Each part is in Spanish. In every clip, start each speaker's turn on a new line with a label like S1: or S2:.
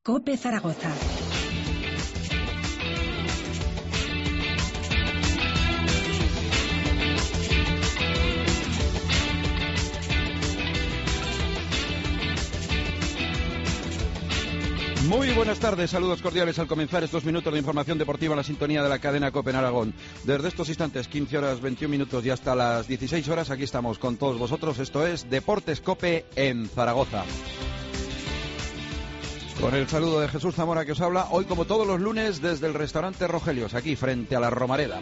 S1: COPE Zaragoza.
S2: Muy buenas tardes, saludos cordiales al comenzar estos minutos de información deportiva en la sintonía de la cadena COPE en Aragón. Desde estos instantes, 15 horas 21 minutos y hasta las 16 horas, aquí estamos con todos vosotros. Esto es Deportes COPE en Zaragoza. Con el saludo de Jesús Zamora que os habla, hoy como todos los lunes desde el restaurante Rogelios, aquí frente a la Romareda.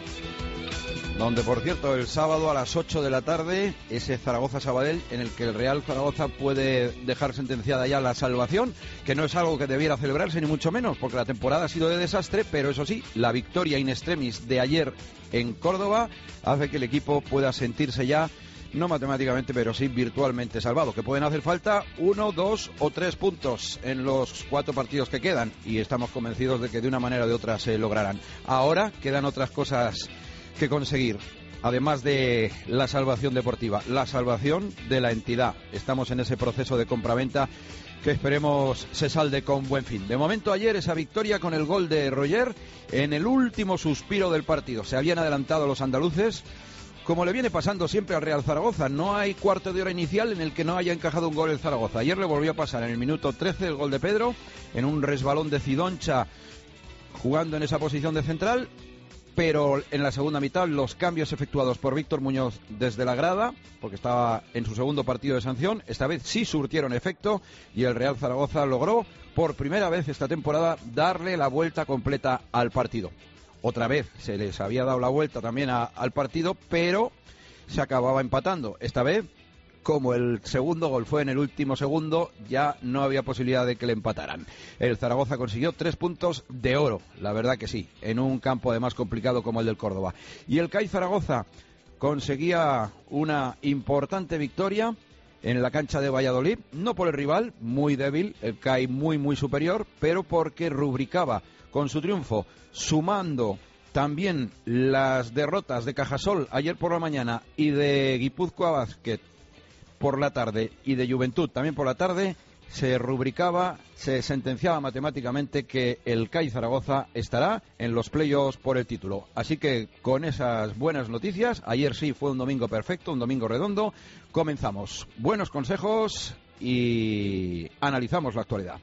S2: Donde, por cierto, el sábado a las 8 de la tarde, ese Zaragoza-Sabadell, en el que el Real Zaragoza puede dejar sentenciada ya la salvación, que no es algo que debiera celebrarse, ni mucho menos, porque la temporada ha sido de desastre, pero eso sí, la victoria in extremis de ayer en Córdoba hace que el equipo pueda sentirse ya, no matemáticamente, pero sí virtualmente salvado, que pueden hacer falta 1, 2 o 3 puntos en los 4 partidos que quedan, y estamos convencidos de que de una manera o de otra se lograrán. Ahora quedan otras cosas que conseguir, además de la salvación deportiva, la salvación de la entidad. Estamos en ese proceso de compraventa que esperemos se salde con buen fin. De momento, ayer esa victoria con el gol de Roger en el último suspiro del partido. Se habían adelantado los andaluces, como le viene pasando siempre al Real Zaragoza. No hay cuarto de hora inicial en el que no haya encajado un gol el Zaragoza. Ayer le volvió a pasar en el minuto 13 el gol de Pedro, en un resbalón de Cidoncha jugando en esa posición de central. Pero en la segunda mitad los cambios efectuados por Víctor Muñoz desde la grada, porque estaba en su segundo partido de sanción, esta vez sí surtieron efecto y el Real Zaragoza logró por primera vez esta temporada darle la vuelta completa al partido. Otra vez se les había dado la vuelta también al partido, pero se acababa empatando. Esta vez, como el segundo gol fue en el último segundo, ya no había posibilidad de que le empataran. El Zaragoza consiguió 3 puntos de oro, la verdad que sí, en un campo además complicado como el del Córdoba. Y el CAI Zaragoza conseguía una importante victoria en la cancha de Valladolid, no por el rival, muy débil, el CAI muy superior, pero porque rubricaba con su triunfo, sumando también las derrotas de Cajasol ayer por la mañana y de Guipúzcoa Basket por la tarde y de Juventud también por la tarde, se rubricaba, se sentenciaba matemáticamente que el CAI Zaragoza estará en los playoffs por el título. Así que con esas buenas noticias, ayer sí fue un domingo perfecto, un domingo redondo, comenzamos. Buenos consejos y analizamos la actualidad.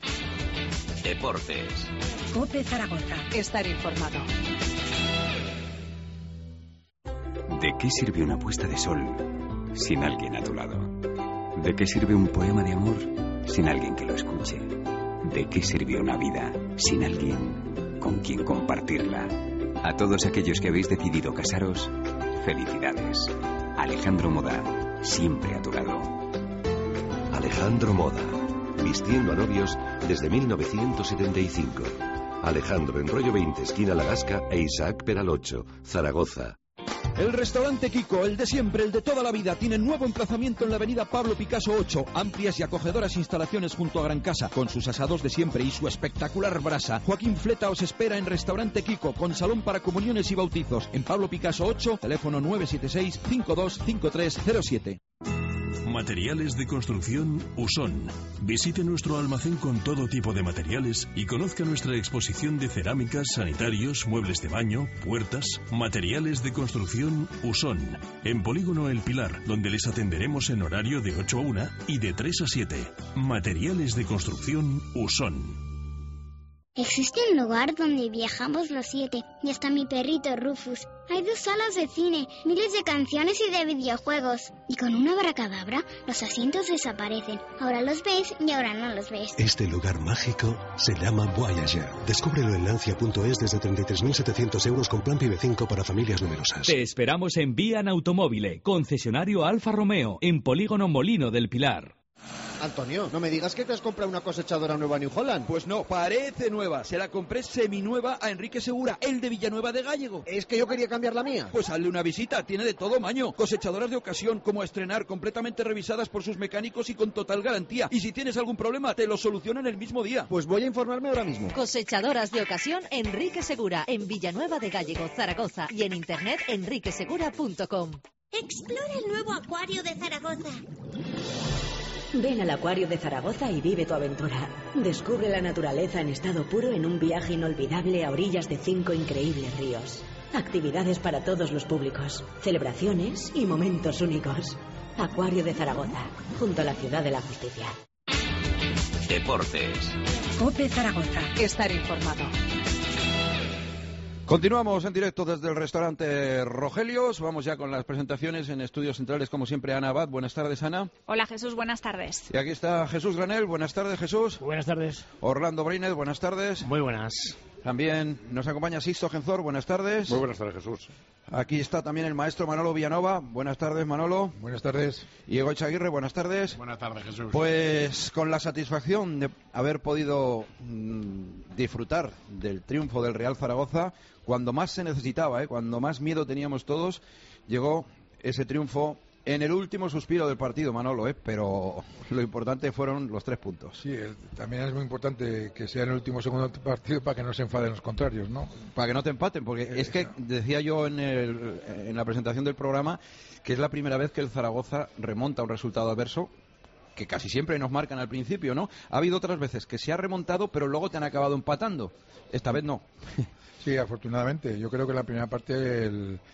S3: Deportes.
S1: COPE Zaragoza. Estar informado.
S3: ¿De qué sirve una puesta de sol sin alguien a tu lado? ¿De qué sirve un poema de amor sin alguien que lo escuche? ¿De qué sirve una vida sin alguien con quien compartirla? A todos aquellos que habéis decidido casaros, felicidades. Alejandro Moda, siempre a tu lado.
S4: Alejandro Moda, vistiendo a novios desde 1975. Alejandro en Rollo 20, esquina La Gasca, e Isaac Peralocho, Zaragoza.
S5: El restaurante Kiko, el de siempre, el de toda la vida, tiene nuevo emplazamiento en la avenida Pablo Picasso 8. Amplias y acogedoras instalaciones junto a Gran Casa, con sus asados de siempre y su espectacular brasa. Joaquín Fleta os espera en Restaurante Kiko, con salón para comuniones y bautizos. En Pablo Picasso 8, teléfono 976-525307.
S6: Materiales de construcción Usón. Visite nuestro almacén con todo tipo de materiales y conozca nuestra exposición de cerámicas, sanitarios, muebles de baño, puertas. Materiales de construcción Usón. En Polígono El Pilar, donde les atenderemos en horario de 8 a 1 y de 3 a 7. Materiales de construcción Usón.
S7: Existe un lugar donde viajamos los 7 y hasta mi perrito Rufus. Hay 2 salas de cine, miles de canciones y de videojuegos. Y con una abracadabra, los asientos desaparecen. Ahora los ves y ahora no los ves.
S8: Este lugar mágico se llama Voyager. Descúbrelo en Lancia.es desde 33.700 euros con plan PIB 5 para familias numerosas.
S9: Te esperamos en Vian Automóvil, concesionario Alfa Romeo, en Polígono Molino del Pilar.
S10: Antonio, no me digas que te has comprado una cosechadora nueva New Holland.
S5: Pues no, parece nueva. Se la compré seminueva a Enrique Segura, el de Villanueva de Gállego.
S10: Es que yo quería cambiar la mía.
S5: Pues hazle una visita, tiene de todo maño. Cosechadoras de ocasión, como a estrenar, completamente revisadas por sus mecánicos y con total garantía. Y si tienes algún problema, te lo solucionan el mismo día.
S10: Pues voy a informarme ahora mismo.
S11: Cosechadoras de ocasión Enrique Segura, en Villanueva de Gállego, Zaragoza. Y en internet enriquesegura.com.
S7: Explora el nuevo acuario de Zaragoza.
S12: Ven al Acuario de Zaragoza y vive tu aventura. Descubre la naturaleza en estado puro en un viaje inolvidable a orillas de 5 increíbles ríos. Actividades para todos los públicos, celebraciones y momentos únicos. Acuario de Zaragoza, junto a la Ciudad de la Justicia.
S4: Deportes.
S1: COPE Zaragoza. Estar informado.
S2: Continuamos en directo desde el restaurante Rogelios. Vamos ya con las presentaciones en estudios centrales, como siempre, Ana Abad. Buenas tardes, Ana.
S13: Hola, Jesús. Buenas tardes.
S2: Y aquí está Jesús Granel. Buenas tardes, Jesús.
S14: Buenas tardes.
S2: Orlando Brínez. Buenas tardes.
S14: Muy buenas.
S2: También nos acompaña Sixto Genzor. Buenas tardes.
S15: Muy buenas tardes, Jesús.
S2: Aquí está también el maestro Manolo Villanova. Buenas tardes, Manolo.
S15: Buenas tardes.
S2: Y Egoitz Aguirre. Buenas tardes.
S15: Buenas tardes, Jesús.
S2: Pues con la satisfacción de haber podido disfrutar del triunfo del Real Zaragoza, cuando más se necesitaba, cuando más miedo teníamos todos, llegó ese triunfo en el último suspiro del partido, Manolo, pero lo importante fueron los 3 puntos.
S15: Sí, también es muy importante que sea en el último segundo del partido para que no se enfaden los contrarios, ¿no?
S2: Para que no te empaten, porque es que decía yo en la presentación del programa que es la primera vez que el Zaragoza remonta un resultado adverso, que casi siempre nos marcan al principio, ¿no? Ha habido otras veces que se ha remontado, pero luego te han acabado empatando. Esta vez no.
S15: Sí, afortunadamente. Yo creo que en la primera parte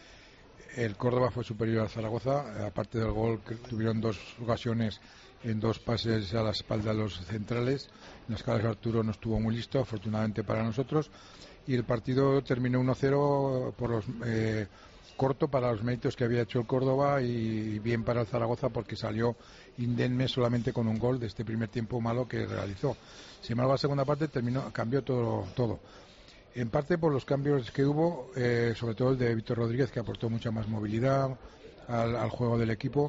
S15: el Córdoba fue superior al Zaragoza. Aparte del gol, que tuvieron 2 ocasiones en 2 pases a la espalda de los centrales. En las cuales Arturo no estuvo muy listo, afortunadamente para nosotros. Y el partido terminó 1-0 por los corto para los méritos que había hecho el Córdoba y bien para el Zaragoza, porque salió indemne solamente con un gol de este primer tiempo malo que realizó. Sin embargo, la segunda parte cambió todo. En parte por los cambios que hubo, sobre todo el de Víctor Rodríguez, que aportó mucha más movilidad al juego del equipo,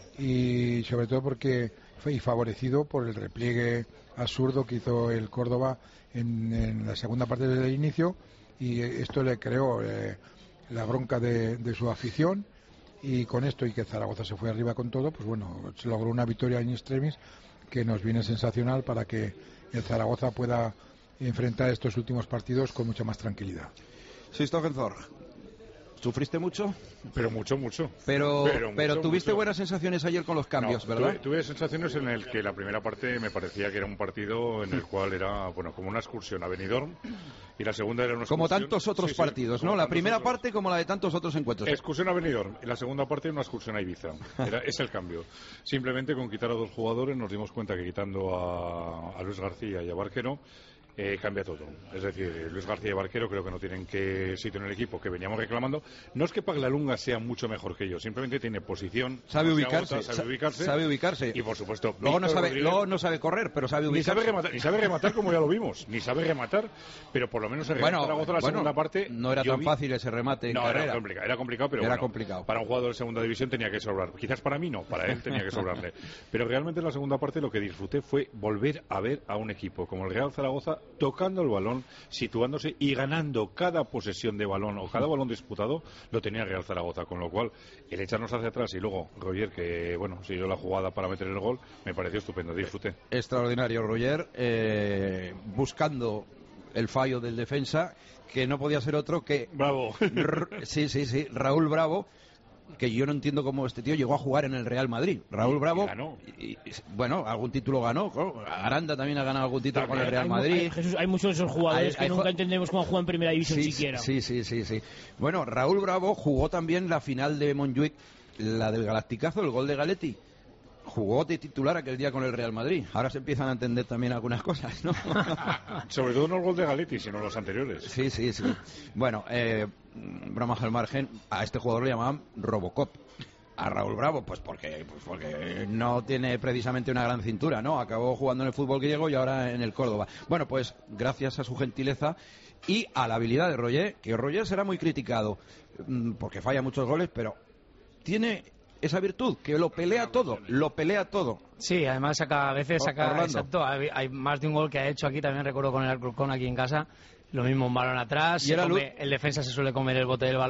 S15: y sobre todo porque fue favorecido por el repliegue absurdo que hizo el Córdoba en la segunda parte desde el inicio, y esto le creó la bronca de su afición, y con esto y que Zaragoza se fue arriba con todo, pues bueno, se logró una victoria in extremis que nos viene sensacional para que el Zaragoza pueda enfrentar estos últimos partidos con mucha más tranquilidad.
S2: Sixto Genzor, ¿sufriste mucho?
S15: Pero mucho.
S2: Pero tuviste buenas sensaciones ayer con los cambios, ¿verdad?
S15: Tuve sensaciones en el que la primera parte me parecía que era un partido en el cual era, como una excursión a Benidorm, y la segunda era una excursión...
S2: Como tantos otros partidos, ¿no? La primera parte como la de tantos otros encuentros.
S15: Excursión a Benidorm, y la segunda parte una excursión a Ibiza. Es el cambio. Simplemente con quitar a 2 jugadores nos dimos cuenta que quitando a Luis García y a Barquero cambia todo. Es decir, Luis García y Barquero creo que no tienen sitio en el equipo que veníamos reclamando. No es que Paglalunga sea mucho mejor que ellos, simplemente tiene posición,
S2: sabe ubicarse, sabe ubicarse.
S15: Y por supuesto,
S2: luego no sabe correr, pero sabe ubicarse.
S15: Ni sabe rematar como ya lo vimos. Ni sabe rematar, pero por lo menos el Real Zaragoza la segunda parte
S2: no era tan fácil ese remate en carrera.
S15: Era complicado, pero
S2: era complicado.
S15: Para un jugador de segunda división tenía que sobrar. Quizás para mí no, para él tenía que sobrarle. Pero realmente en la segunda parte lo que disfruté fue volver a ver a un equipo como el Real Zaragoza tocando el balón, situándose y ganando cada posesión de balón o cada balón disputado, lo tenía el Real Zaragoza, con lo cual el echarnos hacia atrás y luego Roger, que siguió la jugada para meter el gol, me pareció estupendo, disfruté.
S2: Extraordinario Roger, buscando el fallo del defensa, que no podía ser otro que...
S15: Bravo.
S2: Sí, Raúl Bravo, que yo no entiendo cómo este tío llegó a jugar en el Real Madrid. Raúl Bravo,
S15: ganó.
S2: Bueno, algún título ganó. Aranda también ha ganado algún título con el Real Madrid.
S14: Jesús, hay muchos de esos jugadores que nunca entendemos cómo juegan en primera división siquiera.
S2: Sí. Bueno, Raúl Bravo jugó también la final de Montjuic, la del Galacticazo, el gol de Galetti. Jugó de titular aquel día con el Real Madrid. Ahora se empiezan a entender también algunas cosas, ¿no?
S15: Sobre todo no el gol de Galetti, sino los anteriores.
S2: Sí. Bueno, bromas al margen, a este jugador le llamaban Robocop. A Raúl Bravo, pues porque no tiene precisamente una gran cintura, ¿no? Acabó jugando en el fútbol griego y ahora en el Córdoba. Bueno, pues gracias a su gentileza y a la habilidad de Roger, que Roger será muy criticado porque falla muchos goles, pero tiene esa virtud, que lo pelea todo.
S14: Sí, además a veces saca, exacto, hay más de un gol que ha hecho aquí, también recuerdo con el Alcorcón aquí en casa, lo mismo un balón atrás, el defensa se suele comer el bote del balón,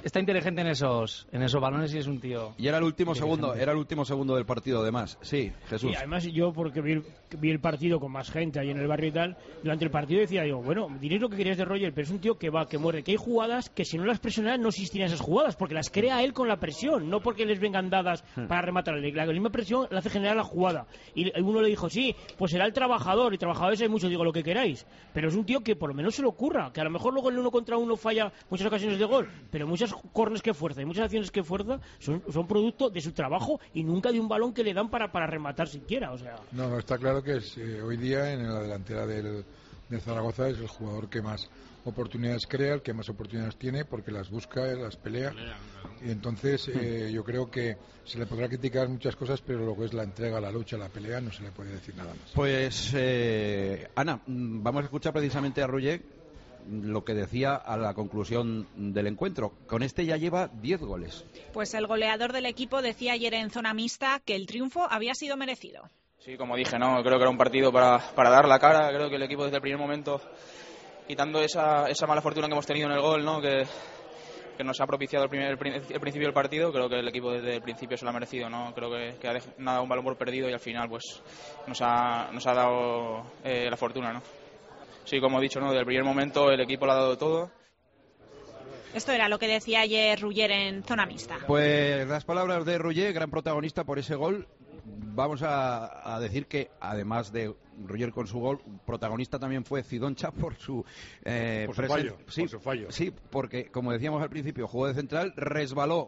S14: está inteligente en esos balones y es un tío.
S2: Y era el último segundo del partido, además. Sí, Jesús.
S13: Y además yo, porque vi el partido con más gente ahí en el barrio y tal, durante el partido decía, bueno, diréis lo que queréis de Roger, pero es un tío que va, que muerde, que hay jugadas que si no las presionara no existirían esas jugadas, porque las crea él con la presión, no porque les vengan dadas para rematar. La misma presión la hace generar la jugada. Y uno le dijo, sí, pues será el trabajador, y trabajadores hay muchos, digo lo que queráis, pero es un tío que por lo menos se le ocurra, que a lo mejor luego el 1 contra 1 falla muchas ocasiones de gol, pero muchas corners que fuerza y muchas acciones que fuerza son producto de su trabajo y nunca de un balón que le dan para rematar siquiera, o sea.
S15: No, está claro que hoy día en la delantera del Zaragoza es el jugador que más oportunidades crea, el que más oportunidades tiene, porque las busca, las pelea. Y entonces yo creo que se le podrá criticar muchas cosas, pero lo que es la entrega, la lucha, la pelea, no se le puede decir nada más.
S2: Pues, Ana, vamos a escuchar precisamente a Roger lo que decía a la conclusión del encuentro. Con este ya lleva 10 goles.
S16: Pues el goleador del equipo decía ayer en zona mixta que el triunfo había sido merecido.
S17: Sí, como dije, no, creo que era un partido para dar la cara. Creo que el equipo desde el primer momento, quitando esa mala fortuna que hemos tenido en el gol, ¿no? que nos ha propiciado el principio del partido, creo que el equipo desde el principio se lo ha merecido, ¿no? Creo que ha dado un balón por perdido y al final pues nos ha dado la fortuna, ¿no? Sí, como he dicho, ¿no? Desde el primer momento el equipo lo ha dado todo.
S16: Esto era lo que decía ayer Roger en zona mixta.
S2: Pues las palabras de Roger, gran protagonista por ese gol. Vamos a decir que además de Roger con su gol, protagonista también fue Zidoncha por su
S18: fallo. Sí, por su fallo.
S2: Sí, porque como decíamos al principio, jugó de central, resbaló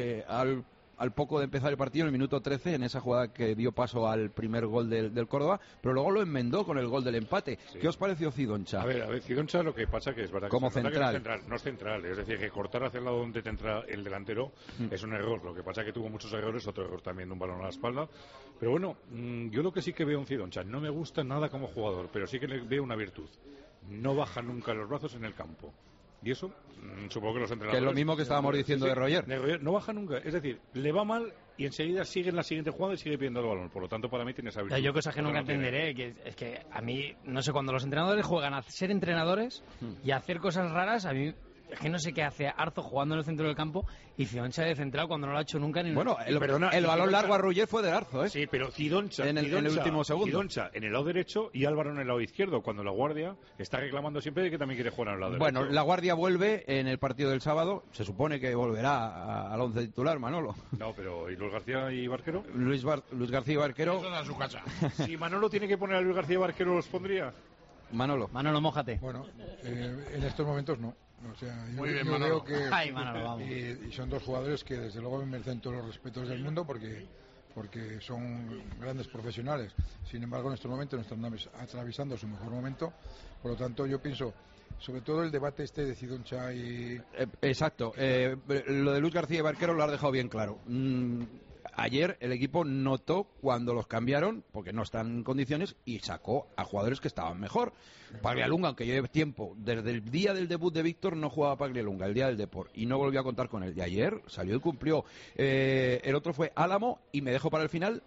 S2: al poco de empezar el partido, en el minuto 13, en esa jugada que dio paso al primer gol del Córdoba, pero luego lo enmendó con el gol del empate. Sí. ¿Qué os pareció Zidoncha?
S18: A ver, Zidoncha lo que pasa que es verdad que
S2: como central.
S18: No es central, es decir, que cortar hacia el lado donde te entra el delantero es un error. Lo que pasa que tuvo muchos errores, otro error también de un balón a la espalda. Pero bueno, yo lo que sí que veo en Zidoncha, no me gusta nada como jugador, pero sí que le veo una virtud. No baja nunca los brazos en el campo. Y eso, supongo que los entrenadores...
S2: Que es lo mismo que estábamos diciendo de Roger.
S18: No baja nunca, es decir, le va mal y enseguida sigue en la siguiente jugada y sigue pidiendo el balón. Por lo tanto, para mí tiene esa virtud.
S14: Yo cosas que nunca entenderé, es que a mí, no sé, cuando los entrenadores juegan a ser entrenadores y a hacer cosas raras, a mí... Es que no sé qué hace Arzo jugando en el centro del campo y Zidoncha de central cuando no lo ha hecho nunca.
S2: Bueno, el balón largo a Roger fue de Arzo, ¿eh?
S18: Sí, pero Zidoncha
S2: en el último segundo.
S18: Zidoncha en el lado derecho y Álvaro en el lado izquierdo, cuando la Guardia está reclamando siempre de que también quiere jugar en el lado derecho.
S2: Bueno, la Guardia vuelve en el partido del sábado, se supone que volverá al once titular, Manolo.
S18: No, pero ¿y Luis García y Barquero?
S2: Luis García y Barquero...
S18: Eso es a su casa. Si Manolo tiene que poner a Luis García y Barquero, ¿los pondría?
S2: Manolo,
S14: mójate.
S15: Bueno, en estos momentos no. O sea, yo veo que y son dos jugadores que desde luego me merecen todos los respetos del mundo porque son grandes profesionales. Sin embargo, en estos momentos no están atravesando su mejor momento. Por lo tanto, yo pienso, sobre todo el debate de Zidoncha y...
S2: Exacto. Lo de Luis García y Barquero lo has dejado bien claro. Ayer el equipo notó cuando los cambiaron, porque no están en condiciones, y sacó a jugadores que estaban mejor. Paglialunga, aunque lleve tiempo, desde el día del debut de Víctor no jugaba Paglialunga, el día del Depor, y no volvió a contar con él. Y ayer salió y cumplió. El otro fue Álamo, y me dejo para el final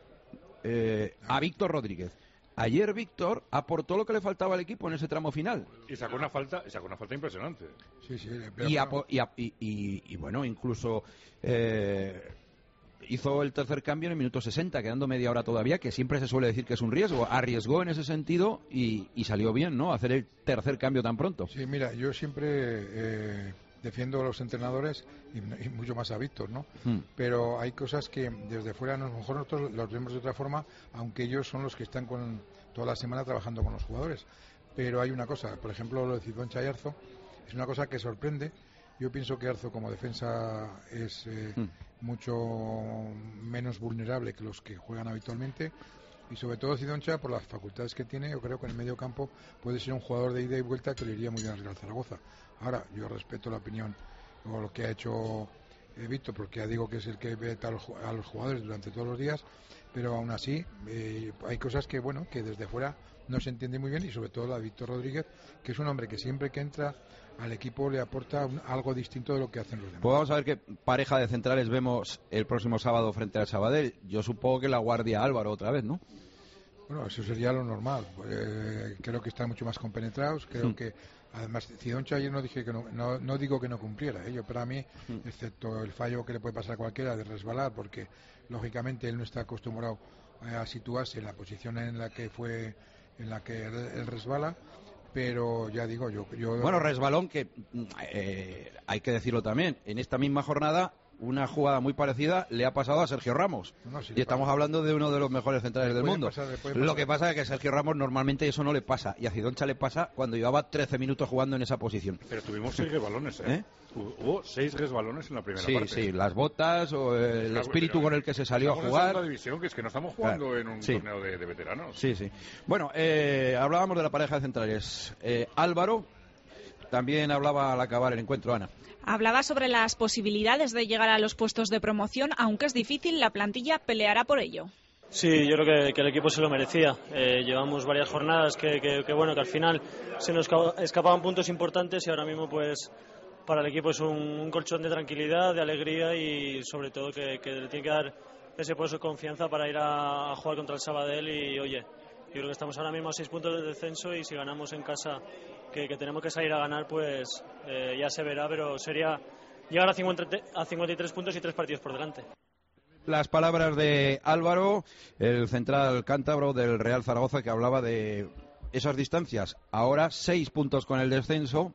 S2: a Víctor Rodríguez. Ayer Víctor aportó lo que le faltaba al equipo en ese tramo final.
S18: Y sacó una falta impresionante.
S15: Sí,
S2: Y bueno, incluso... hizo el tercer cambio en el minuto 60, quedando media hora todavía, que siempre se suele decir que es un riesgo. Arriesgó en ese sentido y salió bien, ¿no? Hacer el tercer cambio tan pronto.
S15: Sí, mira, yo siempre defiendo a los entrenadores y mucho más a Víctor, ¿no? Pero hay cosas que desde fuera a lo mejor nosotros los vemos de otra forma, aunque ellos son los que están toda la semana trabajando con los jugadores. Pero hay una cosa, por ejemplo, lo de Zidoncha y Arzo, es una cosa que sorprende. Yo pienso que Arzo como defensa es mucho menos vulnerable que los que juegan habitualmente y sobre todo Zidoncha por las facultades que tiene. Yo creo que en el medio campo puede ser un jugador de ida y vuelta que le iría muy bien al Real Zaragoza. Ahora, yo respeto la opinión o lo que ha hecho Víctor, porque ya digo que es el que ve a los jugadores durante todos los días, pero aún así hay cosas que desde fuera no se entiende muy bien, y sobre todo la de Víctor Rodríguez, que es un hombre que siempre que entra al equipo le aporta algo distinto de lo que hacen los demás.
S2: Pues vamos a ver qué pareja de centrales vemos el próximo sábado frente al Sabadell. Yo supongo que la Guardia Álvaro otra vez, ¿no?
S15: Bueno, eso sería lo normal. Creo que están mucho más compenetrados. Creo que, además, Cidoncha ayer no dije que no digo que no cumpliera. Yo, para mí, excepto el fallo que le puede pasar a cualquiera de resbalar, porque lógicamente él no está acostumbrado a situarse en la posición en la que él resbala. Pero ya digo, yo...
S2: Bueno, resbalón que hay que decirlo también. En esta misma jornada, una jugada muy parecida le ha pasado a Sergio Ramos. Y estamos hablando de uno de los mejores centrales del mundo. Lo que pasa es que a Sergio Ramos normalmente eso no le pasa. Y a Cidoncha le pasa cuando llevaba 13 minutos jugando en esa posición.
S18: Pero tuvimos 6 resbalones, ¿eh? Hubo 6 resbalones en la primera parte.
S2: Sí, las botas o el espíritu con el que se salió a jugar.
S18: En la división, que es que no estamos jugando en un torneo de veteranos.
S2: Sí. Bueno, hablábamos de la pareja de centrales. Álvaro también hablaba al acabar el encuentro, Ana.
S16: Hablaba sobre las posibilidades de llegar a los puestos de promoción, aunque es difícil, la plantilla peleará por ello.
S19: Sí, yo creo que el equipo se lo merecía. Llevamos varias jornadas que bueno, que al final se nos escapaban puntos importantes y ahora mismo pues para el equipo es un colchón de tranquilidad, de alegría y sobre todo que le tiene que dar ese puesto de confianza para ir a jugar contra el Sabadell y oye, yo creo que estamos ahora mismo a 6 puntos de descenso y si ganamos en casa que tenemos que salir a ganar pues ya se verá, pero sería llegar a 53 puntos y 3 partidos por delante.
S2: Las palabras de Álvaro, el central cántabro del Real Zaragoza, que hablaba de esas distancias. Ahora 6 puntos con el descenso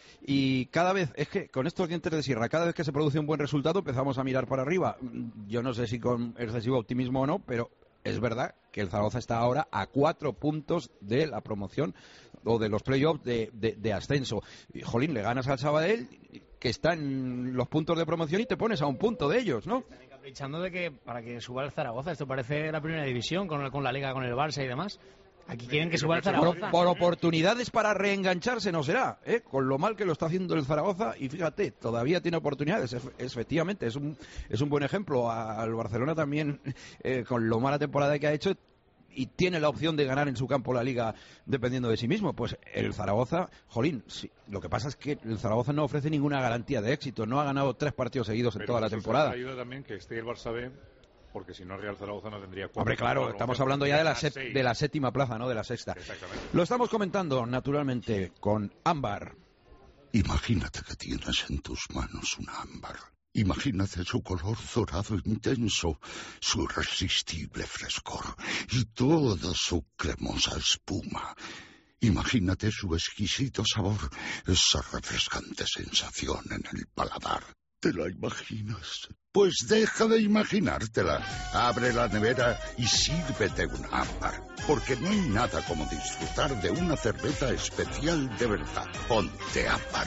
S2: y cada vez, es que con estos dientes de sierra, cada vez que se produce un buen resultado empezamos a mirar para arriba. Yo no sé si con excesivo optimismo o no, pero es verdad que el Zaragoza está ahora a 4 puntos de la promoción o de los playoffs de ascenso. Y, jolín, le ganas al Sabadell, que está en los puntos de promoción, y te pones a un punto de ellos, ¿no?
S14: Aprovechando de que para que suba el Zaragoza, esto parece la primera división con la Liga, con el Barça y demás. Aquí quieren que suba el Zaragoza.
S2: Por oportunidades para reengancharse no será, ¿eh? Con lo mal que lo está haciendo el Zaragoza, y fíjate, todavía tiene oportunidades. Efectivamente, es un buen ejemplo. Al Barcelona también, con lo mala temporada que ha hecho, y tiene la opción de ganar en su campo la Liga dependiendo de sí mismo. Pues el Zaragoza, jolín, sí, lo que pasa es que el Zaragoza no ofrece ninguna garantía de éxito. No ha ganado 3 partidos seguidos en toda la temporada.
S18: Pero ayuda también que esté el Barça B, porque si no Real Zaragoza no tendría 4.
S2: Hombre, claro, estamos hablando ya de la séptima plaza, no de la sexta.
S18: Exactamente.
S2: Lo estamos comentando, naturalmente, con Ámbar.
S20: Imagínate que tienes en tus manos un ámbar. Imagínate su color dorado intenso, su irresistible frescor y toda su cremosa espuma. Imagínate su exquisito sabor, esa refrescante sensación en el paladar. ¿Te la imaginas? Pues deja de imaginártela. Abre la nevera y sírvete un ámbar. Porque no hay nada como disfrutar de una cerveza especial de verdad. Ponte Ámbar.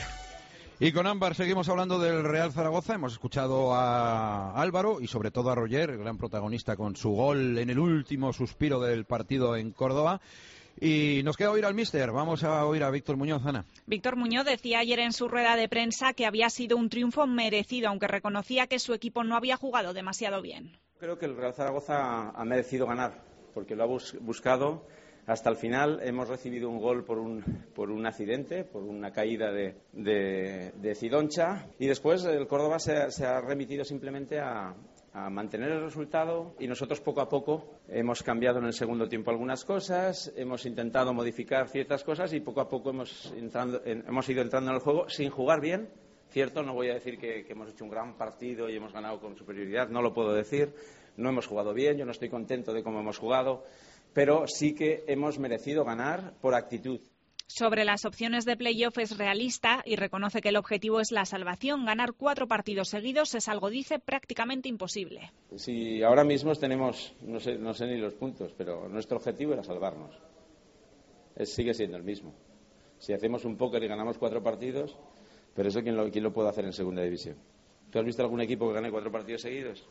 S2: Y con Ámbar seguimos hablando del Real Zaragoza. Hemos escuchado a Álvaro y sobre todo a Roger, el gran protagonista, con su gol en el último suspiro del partido en Córdoba. Y nos queda oír al míster. Vamos a oír a Víctor Muñoz, Ana.
S16: Víctor Muñoz decía ayer en su rueda de prensa que había sido un triunfo merecido, aunque reconocía que su equipo no había jugado demasiado bien.
S21: Creo que el Real Zaragoza ha merecido ganar, porque lo ha buscado hasta el final. Hemos recibido un gol por un accidente, por una caída de Cidoncha, y después el Córdoba se ha remitido simplemente a mantener el resultado, y nosotros poco a poco hemos cambiado en el segundo tiempo algunas cosas, hemos intentado modificar ciertas cosas y poco a poco hemos ido entrando en el juego sin jugar bien. Cierto, no voy a decir que hemos hecho un gran partido y hemos ganado con superioridad, no lo puedo decir. No hemos jugado bien, yo no estoy contento de cómo hemos jugado, pero sí que hemos merecido ganar por actitud.
S16: Sobre las opciones de playoff es realista y reconoce que el objetivo es la salvación. Ganar 4 partidos seguidos es algo, dice, prácticamente imposible.
S21: Si ahora mismo tenemos, no sé ni los puntos, pero nuestro objetivo era salvarnos. Sigue siendo el mismo. Si hacemos un póker y ganamos 4 partidos, pero eso ¿quién lo puede hacer en segunda división? ¿Tú has visto algún equipo que gane 4 partidos seguidos?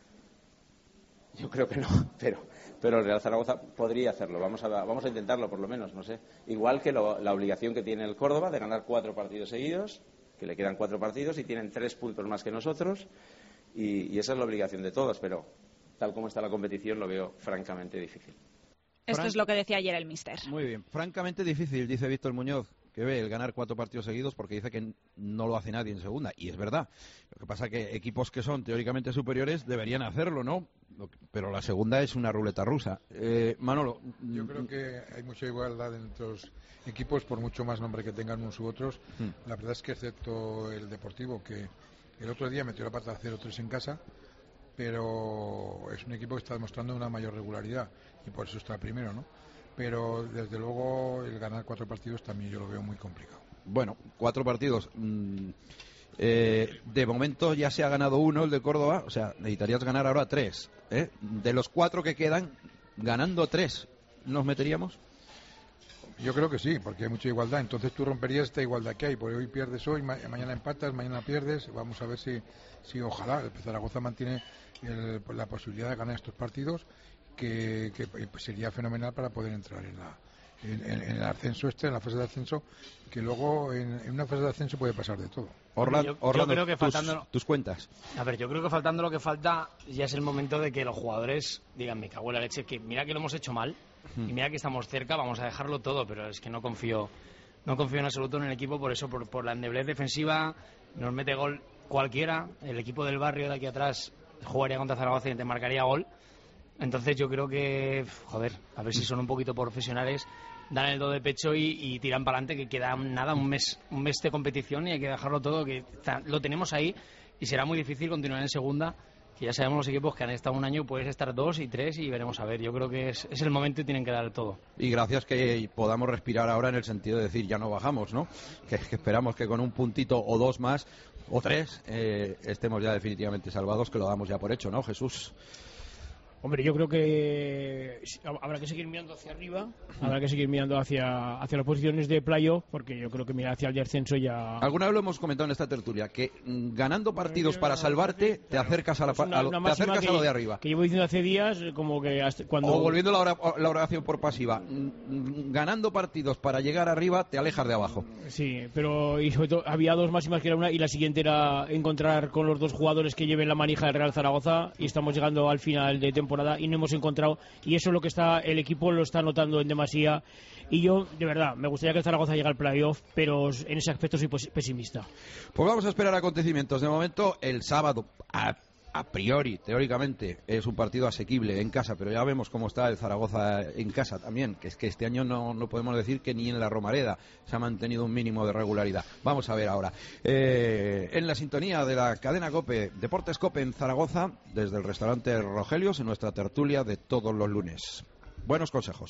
S21: Yo creo que no, pero el Real Zaragoza podría hacerlo. Vamos a intentarlo, por lo menos, no sé. Igual que la obligación que tiene el Córdoba de ganar 4 partidos seguidos, que le quedan 4 partidos y tienen 3 puntos más que nosotros, y esa es la obligación de todos, pero tal como está la competición lo veo francamente difícil.
S16: Esto es lo que decía ayer el míster.
S2: Muy bien, francamente difícil, dice Víctor Muñoz. que ve el ganar 4 partidos seguidos porque dice que no lo hace nadie en segunda, y es verdad. Lo que pasa es que equipos que son teóricamente superiores deberían hacerlo, ¿no? Pero la segunda es una ruleta rusa. Manolo.
S15: Yo creo que hay mucha igualdad entre los equipos, por mucho más nombre que tengan unos u otros. La verdad es que excepto el Deportivo, que el otro día metió la pata a 0-3 en casa, pero es un equipo que está demostrando una mayor regularidad y por eso está primero, ¿no? Pero desde luego el ganar 4 partidos también yo lo veo muy complicado.
S2: Bueno, 4 partidos. De momento ya se ha ganado 1, el de Córdoba, o sea, necesitarías ganar ahora 3. De los 4 que quedan, ganando 3, ¿nos meteríamos?
S15: Yo creo que sí, porque hay mucha igualdad. Entonces tú romperías esta igualdad que hay, porque hoy pierdes hoy, mañana empatas, mañana pierdes. Vamos a ver si ojalá el Zaragoza mantiene la posibilidad de ganar estos partidos, que pues sería fenomenal para poder entrar en el ascenso en la fase de ascenso, que luego en una fase de ascenso puede pasar de todo.
S2: Orlando,
S14: yo creo que faltando
S2: tus cuentas.
S14: A ver, yo creo que faltando lo que falta ya es el momento de que los jugadores digan, me cago en la leche, que mira que lo hemos hecho mal y mira que estamos cerca, vamos a dejarlo todo, pero es que no confío en absoluto en el equipo, por eso, por la endeblez defensiva, nos mete gol cualquiera, el equipo del barrio de aquí atrás jugaría contra Zaragoza y te marcaría gol. Entonces yo creo que, joder, a ver si son un poquito profesionales, dan el do de pecho y tiran para adelante, que queda nada, un mes de competición y hay que dejarlo todo, que lo tenemos ahí y será muy difícil continuar en segunda, que ya sabemos los equipos que han estado un año, puedes estar 2 y 3 y veremos a ver. Yo creo que es el momento y tienen que dar todo.
S2: Y gracias que podamos respirar ahora en el sentido de decir ya no bajamos, ¿no? Que esperamos que con un puntito o 2 más o 3 estemos ya definitivamente salvados, que lo damos ya por hecho, ¿no, Jesús?
S13: Hombre, yo creo que habrá que seguir mirando hacia arriba, habrá que seguir mirando hacia las posiciones de playoff, porque yo creo que mirar hacia el descenso ya...
S2: Alguna vez lo hemos comentado en esta tertulia, que ganando partidos para salvarte, te acercas a lo de arriba.
S13: Que llevo diciendo hace días, como que cuando...
S2: O volviendo la oración por pasiva, ganando partidos para llegar arriba, te alejas de abajo.
S13: Sí, pero y sobre todo había 2 máximas, que era una, y la siguiente era encontrar con los 2 jugadores que lleven la manija del Real Zaragoza, y estamos llegando al final de temporada y no hemos encontrado, y eso es lo que el equipo lo está notando en demasía, y yo de verdad me gustaría que el Zaragoza llegue al playoff, pero en ese aspecto soy pesimista.
S2: Pues vamos a esperar acontecimientos. De momento el sábado a priori, teóricamente, es un partido asequible en casa, pero ya vemos cómo está el Zaragoza en casa también, que es que este año no podemos decir que ni en la Romareda se ha mantenido un mínimo de regularidad. Vamos a ver ahora. En la sintonía de la cadena COPE, Deportes COPE en Zaragoza, desde el restaurante Rogelios, en nuestra tertulia de todos los lunes. Buenos consejos.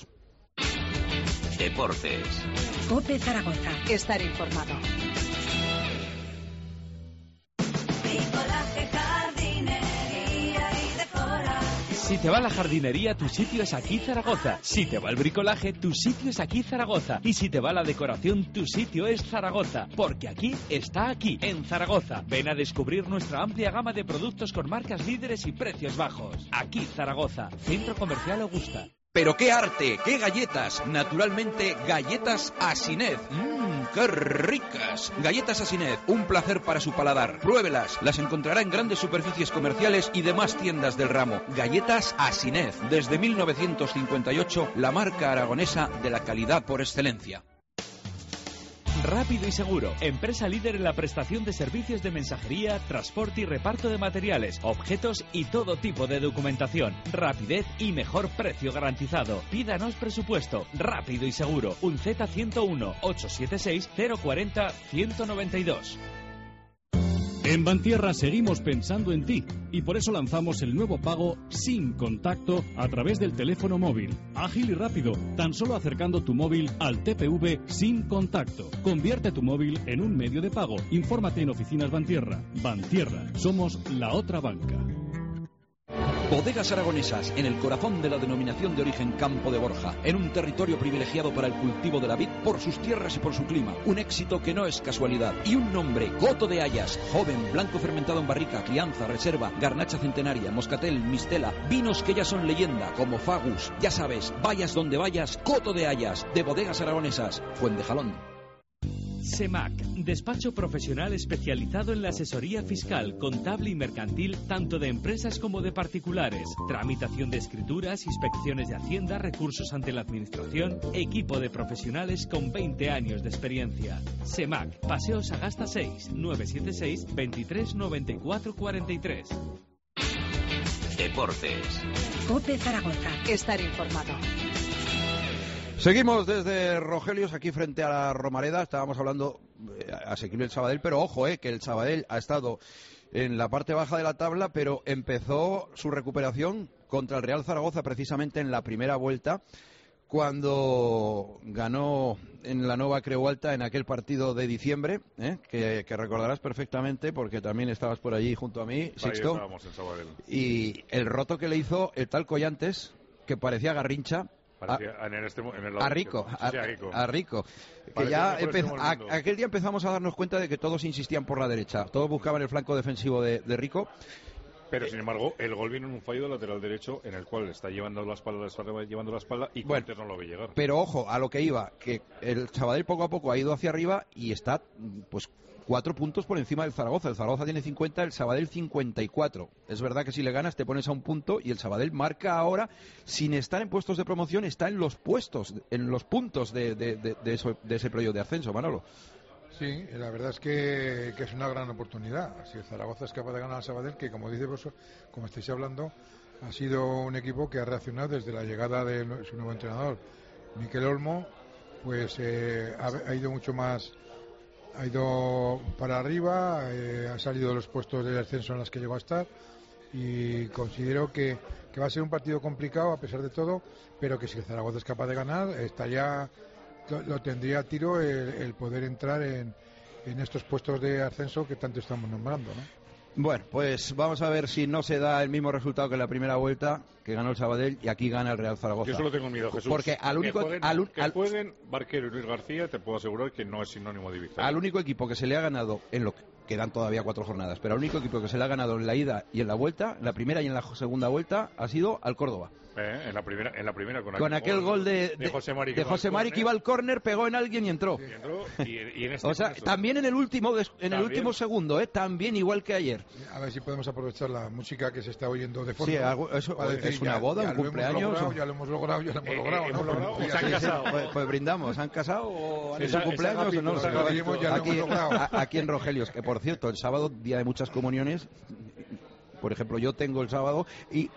S1: Deportes. COPE Zaragoza. Estar informado.
S9: Si te va la jardinería, tu sitio es aquí Zaragoza. Si te va el bricolaje, tu sitio es aquí Zaragoza. Y si te va la decoración, tu sitio es Zaragoza. Porque aquí está aquí, en Zaragoza. Ven a descubrir nuestra amplia gama de productos con marcas líderes y precios bajos. Aquí Zaragoza, Centro Comercial Augusta.
S5: Pero qué arte, qué galletas. Naturalmente, galletas Asinet. ¡Qué ricas! Galletas Asinet, un placer para su paladar. Pruébelas, las encontrará en grandes superficies comerciales y demás tiendas del ramo. Galletas Asinet, desde 1958, la marca aragonesa de la calidad por excelencia.
S9: Rápido y Seguro, empresa líder en la prestación de servicios de mensajería, transporte y reparto de materiales, objetos y todo tipo de documentación. Rapidez y mejor precio garantizado. Pídanos presupuesto. Rápido y Seguro. Un Z101 876 040 192.
S3: En Bantierra seguimos pensando en ti y por eso lanzamos el nuevo pago sin contacto a través del teléfono móvil. Ágil y rápido, tan solo acercando tu móvil al TPV sin contacto. Convierte tu móvil en un medio de pago. Infórmate en Oficinas Bantierra. Bantierra, somos la otra banca.
S5: Bodegas Aragonesas, en el corazón de la denominación de origen Campo de Borja, en un territorio privilegiado para el cultivo de la vid por sus tierras y por su clima. Un éxito que no es casualidad. Y un nombre, Coto de Hayas, joven, blanco fermentado en barrica, crianza, reserva, garnacha centenaria, moscatel, mistela, vinos que ya son leyenda, como Fagus. Ya sabes, vayas donde vayas, Coto de Hayas, de Bodegas Aragonesas, Fuentejalón.
S9: SEMAC, despacho profesional especializado en la asesoría fiscal, contable y mercantil, tanto de empresas como de particulares. Tramitación de escrituras, inspecciones de Hacienda, recursos ante la Administración, equipo de profesionales con 20 años de experiencia. SEMAC, Paseo Sagasta 6, 976 23 94 43.
S1: Deportes. COPE Zaragoza. Estar informado.
S2: Seguimos desde Rogelios, aquí frente a la Romareda. Estábamos hablando asequible el Sabadell, pero ojo, que el Sabadell ha estado en la parte baja de la tabla, pero empezó su recuperación contra el Real Zaragoza precisamente en la primera vuelta, cuando ganó en la Nova Creu Alta en aquel partido de diciembre, que recordarás perfectamente porque también estabas por allí junto a mí, Sixto.
S18: Ahí estábamos en Sabadell.
S2: Y el roto que le hizo el tal Collantes, que parecía Garrincha, a Rico. Que ya aquel día empezamos a darnos cuenta de que todos insistían por la derecha, todos buscaban el flanco defensivo de Rico.
S18: Pero sin embargo, el gol viene en un fallo lateral derecho en el cual está llevando la espalda y Cortés no lo ve llegar.
S2: Pero ojo, a lo que iba, que el Sabadell poco a poco ha ido hacia arriba y está pues 4 puntos por encima del Zaragoza. El Zaragoza tiene 50, el Sabadell 54. Es verdad que si le ganas te pones a un punto y el Sabadell marca ahora, sin estar en puestos de promoción, está en los puntos de ese playoff de ascenso, Manolo.
S15: Sí, la verdad es que es una gran oportunidad. Si el Zaragoza es capaz de ganar al Sabadell, que como dice vos, como estáis hablando, ha sido un equipo que ha reaccionado desde la llegada de su nuevo entrenador, Miquel Olmo, pues ha ido mucho más, ha ido para arriba, ha salido de los puestos de ascenso en los que llegó a estar, y considero que va a ser un partido complicado a pesar de todo, pero que si el Zaragoza es capaz de ganar, está ya... Lo tendría a tiro el poder entrar en estos puestos de ascenso que tanto estamos nombrando, ¿no?
S2: Bueno, pues vamos a ver si no se da el mismo resultado que en la primera vuelta, que ganó el Sabadell, y aquí gana el Real Zaragoza.
S18: Yo solo tengo miedo, Jesús.
S2: Porque
S18: que jueguen Barquero y Luis García, te puedo asegurar que no es sinónimo de victoria.
S2: Al único equipo que se le ha ganado, en lo que quedan todavía 4 jornadas, pero al único equipo que se le ha ganado en la ida y en la vuelta, en la primera y en la segunda vuelta, ha sido al Córdoba.
S18: En la primera con
S2: aquel gol de José Mari que iba al córner, pegó en alguien y entró.
S18: Y en este
S2: o sea, también en el último segundo, también igual que ayer.
S15: A ver si podemos aprovechar la música que se está oyendo de fondo.
S2: Sí, eso es una boda, un cumpleaños.
S15: Ya lo hemos logrado.
S18: ¿Se han casado?
S2: Pues brindamos, ¿han casado o han hecho cumpleaños? No lo sé. Aquí en Rogelios, que por cierto, el sábado, día de muchas comuniones. Por ejemplo, yo tengo el sábado y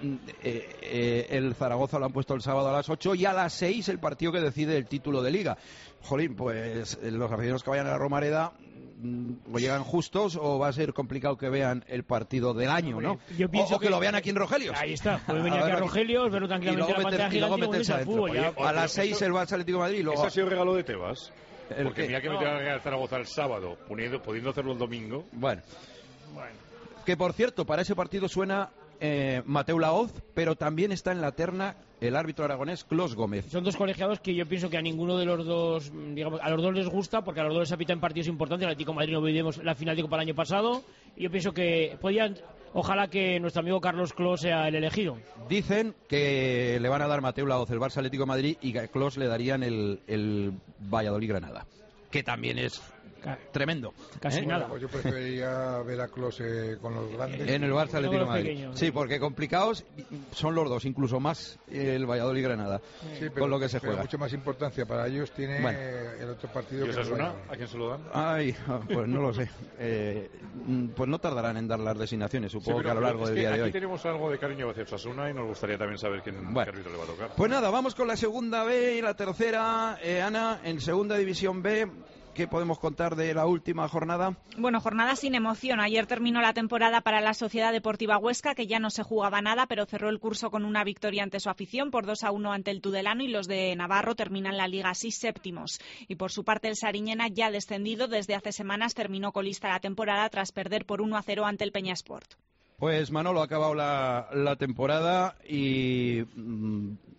S2: el Zaragoza lo han puesto el sábado a las 8 y a las 6 el partido que decide el título de Liga. Jolín, pues los aficionados que vayan a la Romareda o llegan justos o va a ser complicado que vean el partido del año, ¿no?
S13: Yo pienso
S2: que lo vean aquí en Rogelios.
S13: Ahí está, pueden venir aquí a Rogelios, verlo tranquilamente en la pantalla gigante.
S2: A las 6 el Barça Atlético de Madrid.
S18: ¿Eso ha sido regalo de Tebas? Porque mira que me tengan que ganar Zaragoza el sábado, pudiendo hacerlo el domingo.
S2: Bueno. Que por cierto, para ese partido suena Mateu Laoz, pero también está en la terna el árbitro aragonés Clos Gómez.
S13: Son dos colegiados que yo pienso que a ninguno de los dos, digamos, a los dos les gusta, porque a los dos les apitan partidos importantes. El Atlético de Madrid no olvidemos la final de Copa el año pasado, y yo pienso que ojalá que nuestro amigo Carlos Clos sea el elegido.
S2: Dicen que le van a dar Mateu Laoz el Barça Atlético de Madrid y que a Clos le darían el Valladolid-Granada, que también es tremendo.
S13: Casi nada.
S15: Pues yo preferiría ver a Klose con los grandes.
S2: En el Barça Atlético de Madrid. Sí, porque complicados son los dos, incluso más el Valladolid Granada.
S15: Sí,
S2: con lo que se juega.
S15: Mucho más importancia para ellos tiene el otro partido.
S18: ¿Y Osasuna? ¿A quién se lo dan?
S2: Ay, pues no lo sé. Pues no tardarán en dar las designaciones, supongo que a lo largo del día de hoy.
S18: Aquí tenemos algo de cariño hacia Osasuna y nos gustaría también saber qué árbitro le va a tocar.
S2: Pues nada, vamos con la segunda B y la tercera. Ana, en segunda división B, ¿qué podemos contar de la última jornada?
S16: Bueno, jornada sin emoción. Ayer terminó la temporada para la Sociedad Deportiva Huesca, que ya no se jugaba nada, pero cerró el curso con una victoria ante su afición por 2-1 ante el Tudelano, y los de Navarro terminan la Liga así séptimos. Y por su parte el Sariñena, ya descendido desde hace semanas, terminó colista la temporada tras perder por 1-0 ante el Peñasport.
S2: Pues Manolo, ha acabado la temporada y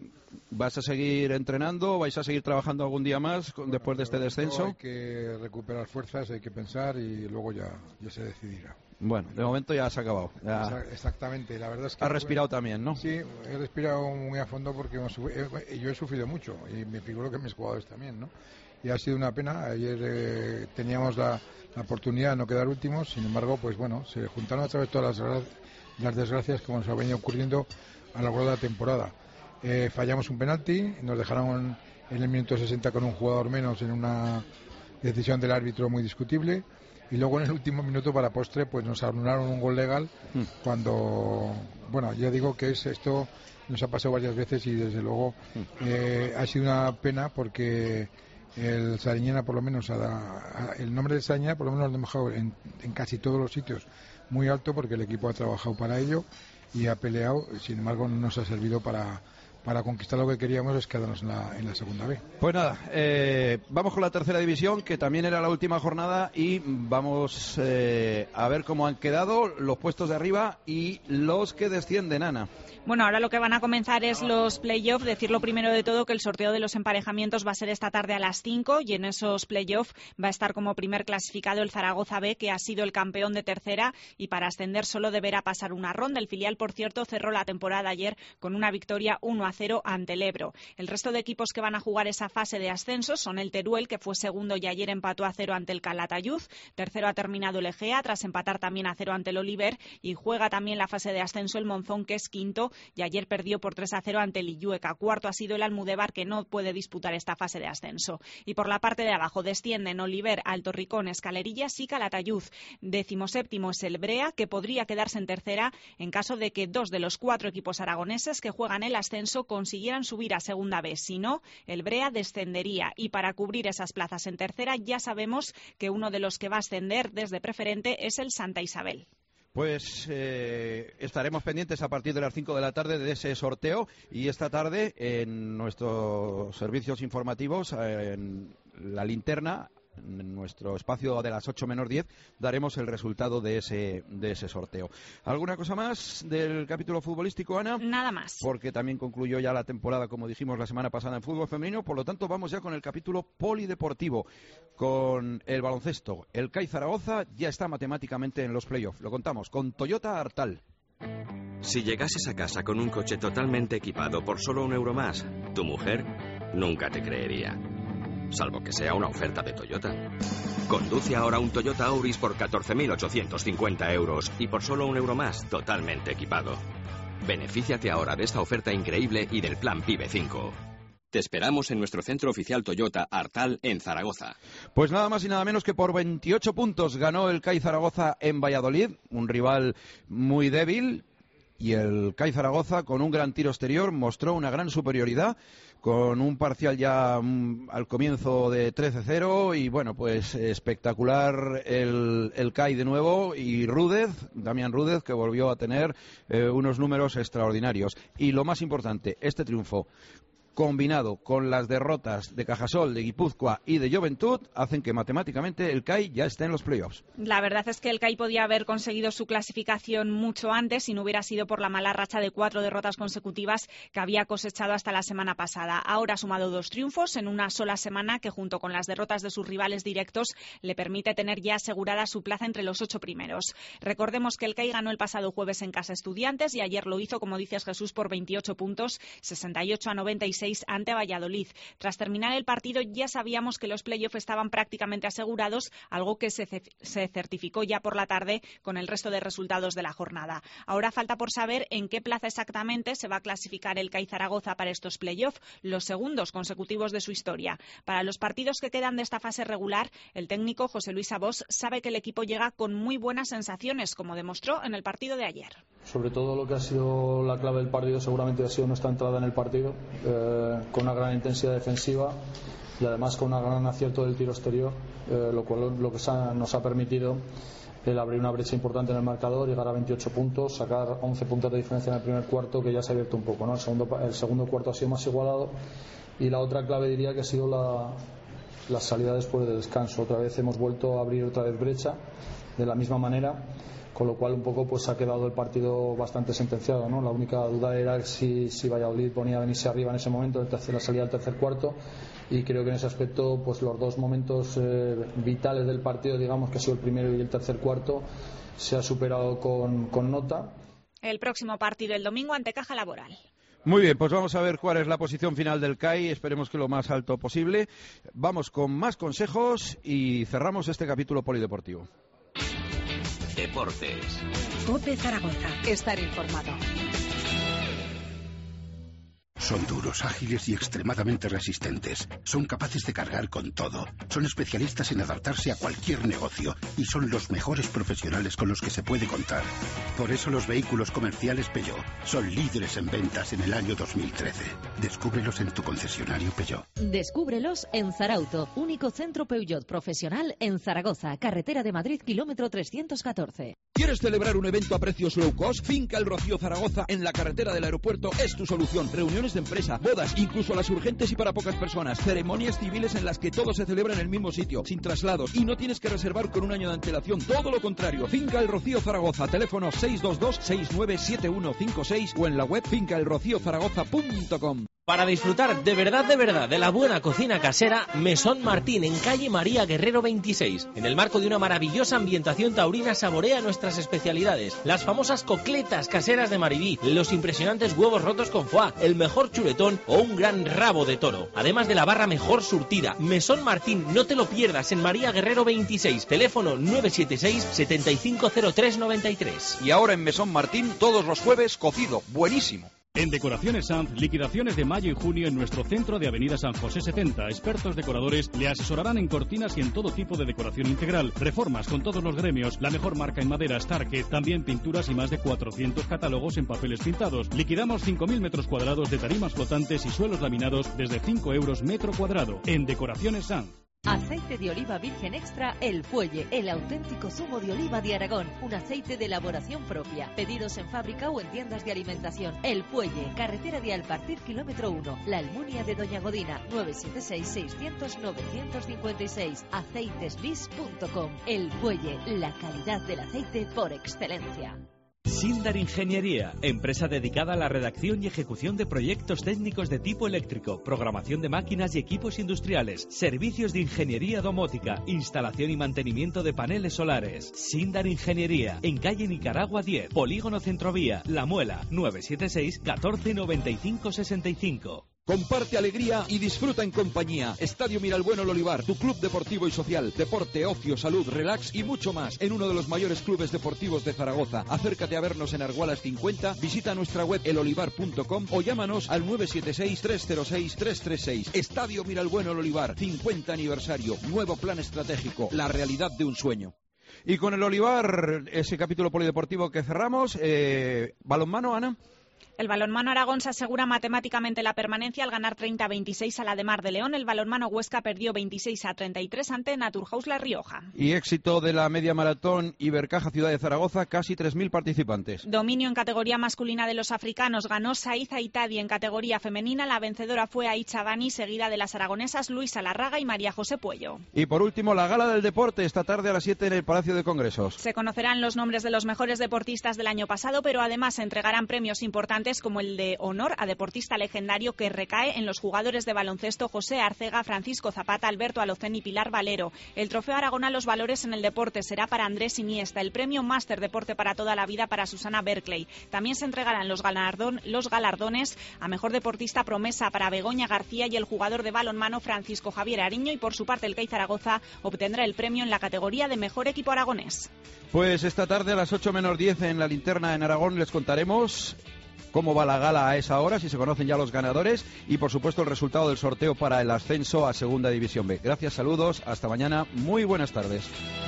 S2: ¿Vas a seguir entrenando? ¿Vais a seguir trabajando algún día más después de este descenso?
S15: Hay que recuperar fuerzas, hay que pensar y luego ya se decidirá.
S2: Bueno, de momento ya se ha acabado. Ya...
S15: Exactamente, la verdad es que...
S2: Has respirado también, ¿no?
S15: Sí, he respirado muy a fondo porque yo he sufrido mucho y me figuro que mis jugadores también, ¿no? Y ha sido una pena. Ayer teníamos la oportunidad de no quedar últimos, sin embargo, pues bueno, se juntaron otra vez todas las desgracias que nos han venido ocurriendo a lo largo de la temporada. Fallamos un penalti, nos dejaron en el minuto 60 con un jugador menos en una decisión del árbitro muy discutible. Y luego en el último minuto para postre pues nos anularon un gol legal cuando, bueno, ya digo que esto nos ha pasado varias veces y desde luego ha sido una pena porque el Sariñena por lo menos el nombre de Sariñena por lo menos lo hemos dejado en casi todos los sitios muy alto porque el equipo ha trabajado para ello y ha peleado, sin embargo no nos ha servido para conquistar lo que queríamos, es quedarnos en la segunda B.
S2: Pues nada, vamos con la tercera división, que también era la última jornada, y vamos a ver cómo han quedado los puestos de arriba y los que descienden, Ana.
S16: Bueno, ahora lo que van a comenzar es los play-off. Decirlo primero de todo que el sorteo de los emparejamientos va a ser esta tarde a las 5 y en esos play-off va a estar como primer clasificado el Zaragoza B, que ha sido el campeón de tercera y para ascender solo deberá pasar una ronda. El filial, por cierto, cerró la temporada ayer con una victoria 1-0 ante el Ebro. El resto de equipos que van a jugar esa fase de ascenso son el Teruel, que fue segundo y ayer empató a 0 ante el Calatayud. Tercero ha terminado el Egea tras empatar también a 0 ante el Oliver y juega también la fase de ascenso el Monzón, que es quinto y ayer perdió por 3-0 ante el Illueca. Cuarto ha sido el Almudévar, que no puede disputar esta fase de ascenso. Y por la parte de abajo descienden Oliver, Alto Ricón, Escalerillas y Calatayud. 17º es el Brea, que podría quedarse en tercera en caso de que 2 de los 4 equipos aragoneses que juegan el ascenso consiguieran subir a segunda vez. Si no, el Brea descendería y para cubrir esas plazas en tercera ya sabemos que uno de los que va a ascender desde preferente es el Santa Isabel.
S2: Pues estaremos pendientes a partir de las 5 de la tarde de ese sorteo y esta tarde en nuestros servicios informativos, en la linterna, en nuestro espacio de las 8 menos 10, daremos el resultado de ese sorteo. ¿Alguna cosa más del capítulo futbolístico, Ana?
S16: Nada más.
S2: Porque también concluyó ya la temporada, como dijimos la semana pasada, en fútbol femenino. Por lo tanto, vamos ya con el capítulo polideportivo, con el baloncesto. El CAI Zaragoza ya está matemáticamente en los playoffs. Lo contamos con Toyota Artal.
S6: Si llegases a casa con un coche totalmente equipado por solo €1 más, tu mujer nunca te creería. Salvo que sea una oferta de Toyota. Conduce ahora un Toyota Auris por 14.850 euros y por solo €1 más, totalmente equipado. Benefíciate ahora de esta oferta increíble y del plan PIBE 5. Te esperamos en nuestro centro oficial Toyota Artal en Zaragoza.
S2: Pues nada más y nada menos que por 28 puntos ganó el CAI Zaragoza en Valladolid, un rival muy débil, y el CAI Zaragoza con un gran tiro exterior mostró una gran superioridad, con un parcial ya al comienzo de 13-0 y bueno, pues espectacular el CAI de nuevo y Damián Rúdez, que volvió a tener unos números extraordinarios. Y lo más importante, este triunfo combinado con las derrotas de Cajasol, de Guipúzcoa y de Juventud, hacen que matemáticamente el CAI ya esté en los playoffs.
S16: La verdad es que el CAI podía haber conseguido su clasificación mucho antes si no hubiera sido por la mala racha de 4 derrotas consecutivas que había cosechado hasta la semana pasada. Ahora ha sumado 2 triunfos en una sola semana que, junto con las derrotas de sus rivales directos, le permite tener ya asegurada su plaza entre los 8 primeros. Recordemos que el CAI ganó el pasado jueves en casa Estudiantes y ayer lo hizo, como dices Jesús, por 28 puntos, 68-96 ante Valladolid. Tras terminar el partido ya sabíamos que los playoffs estaban prácticamente asegurados, algo que se certificó ya por la tarde con el resto de resultados de la jornada. Ahora falta por saber en qué plaza exactamente se va a clasificar el CAI Zaragoza para estos playoffs, los segundos consecutivos de su historia. Para los partidos que quedan de esta fase regular, el técnico José Luis Abós sabe que el equipo llega con muy buenas sensaciones, como demostró en el partido de ayer.
S22: Sobre todo lo que ha sido la clave del partido seguramente ha sido nuestra entrada en el partido, con una gran intensidad defensiva y además con un gran acierto del tiro exterior, lo que nos ha permitido el abrir una brecha importante en el marcador, llegar a 28 puntos, sacar 11 puntos de diferencia en el primer cuarto, que ya se ha abierto un poco, ¿no? El segundo cuarto ha sido más igualado y la otra clave diría que ha sido la salida después del descanso. Otra vez hemos vuelto a abrir otra vez brecha de la misma manera con lo cual un poco pues ha quedado el partido bastante sentenciado, ¿no? La única duda era si Valladolid ponía a venirse arriba en ese momento, la salida del tercer cuarto, y creo que en ese aspecto pues los dos momentos vitales del partido, digamos que ha sido el primero y el tercer cuarto, se ha superado con nota.
S16: El próximo partido el domingo ante Caja Laboral.
S2: Muy bien, pues vamos a ver cuál es la posición final del CAI, esperemos que lo más alto posible. Vamos con más consejos y cerramos este capítulo polideportivo.
S11: Deportes.
S1: COPE Zaragoza. Estar informado.
S20: Son duros, ágiles y extremadamente resistentes. Son capaces de cargar con todo. Son especialistas en adaptarse a cualquier negocio y son los mejores profesionales con los que se puede contar. Por eso los vehículos comerciales Peugeot son líderes en ventas en el año 2013. Descúbrelos en tu concesionario Peugeot.
S11: Descúbrelos en Zarauto, único centro Peugeot profesional en Zaragoza, carretera de Madrid, kilómetro 314.
S5: ¿Quieres celebrar un evento a precios low cost? Finca El Rocío Zaragoza, en la carretera del aeropuerto, es tu solución. Reuniones de empresa, bodas, incluso las urgentes y para pocas personas. Ceremonias civiles en las que todo se celebra en el mismo sitio, sin traslados. Y no tienes que reservar con un año de antelación. Todo lo contrario. Finca El Rocío Zaragoza. Teléfono 622-697156 o en la web fincaelrociozaragoza.com.
S8: Para disfrutar de verdad de la buena cocina casera, Mesón Martín en calle María Guerrero 26. En el marco de una maravillosa ambientación taurina saborea nuestras especialidades. Las famosas cocletas caseras de Maribí, los impresionantes huevos rotos con foie, el mejor chuletón o un gran rabo de toro. Además de la barra mejor surtida. Mesón Martín, no te lo pierdas, en María Guerrero 26. Teléfono 976-750393.
S2: Y ahora en Mesón Martín, todos los jueves, cocido. Buenísimo.
S3: En Decoraciones Sanz, liquidaciones de mayo y junio en nuestro centro de Avenida San José 70. Expertos decoradores le asesorarán en cortinas y en todo tipo de decoración integral. Reformas con todos los gremios, la mejor marca en madera Starke, también pinturas y más de 400 catálogos en papeles pintados. Liquidamos 5.000 metros cuadrados de tarimas flotantes y suelos laminados desde 5 euros metro cuadrado. En Decoraciones Sanz.
S11: Aceite de oliva virgen extra El Fuelle, el auténtico zumo de oliva de Aragón, un aceite de elaboración propia. Pedidos en fábrica o en tiendas de alimentación. El Fuelle, carretera de Alpartir, kilómetro 1, La Almunia de Doña Godina, 976-600-956, aceitesbis.com. El Fuelle, la calidad del aceite por excelencia.
S9: Sindar Ingeniería, empresa dedicada a la redacción y ejecución de proyectos técnicos de tipo eléctrico, programación de máquinas y equipos industriales, servicios de ingeniería domótica, instalación y mantenimiento de paneles solares. Sindar Ingeniería, en calle Nicaragua 10, Polígono Centrovía, La Muela, 976 14 95 65.
S5: Comparte alegría y disfruta en compañía. Estadio Miralbueno El Olivar, tu club deportivo y social. Deporte, ocio, salud, relax y mucho más en uno de los mayores clubes deportivos de Zaragoza. Acércate a vernos en Argualas 50, visita nuestra web elolivar.com o llámanos al 976-306-336. Estadio Miralbueno El Olivar, 50 aniversario, nuevo plan estratégico, la realidad de un sueño.
S2: Y con el Olivar, ese capítulo polideportivo que cerramos, balonmano, Ana.
S16: El balonmano Aragón se asegura matemáticamente la permanencia al ganar 30-26 a la de Mar de León. El balonmano Huesca perdió 26-33 ante Naturhaus La Rioja.
S2: Y éxito de la media maratón Ibercaja Ciudad de Zaragoza, casi 3.000 participantes.
S16: Dominio en categoría masculina de los africanos. Ganó Saiz Aitadi en categoría femenina. La vencedora fue Aicha Bani, seguida de las aragonesas Luisa Larraga y María José Puello.
S2: Y por último, la gala del deporte esta tarde a las 7 en el Palacio de Congresos.
S16: Se conocerán los nombres de los mejores deportistas del año pasado, pero además se entregarán premios importantes como el de honor a deportista legendario, que recae en los jugadores de baloncesto José Arcega, Francisco Zapata, Alberto Alocén y Pilar Valero. El trofeo Aragón a los valores en el deporte será para Andrés Iniesta, el premio Máster Deporte para toda la vida para Susana Berkeley. También se entregarán los galardones a mejor deportista promesa para Begoña García y el jugador de balonmano Francisco Javier Ariño, y por su parte el CAI Zaragoza obtendrá el premio en la categoría de mejor equipo aragonés.
S2: Pues esta tarde a las 8 menos 10 en la linterna en Aragón les contaremos cómo va la gala a esa hora, si se conocen ya los ganadores y por supuesto el resultado del sorteo para el ascenso a Segunda División B. Gracias, saludos, hasta mañana, muy buenas tardes.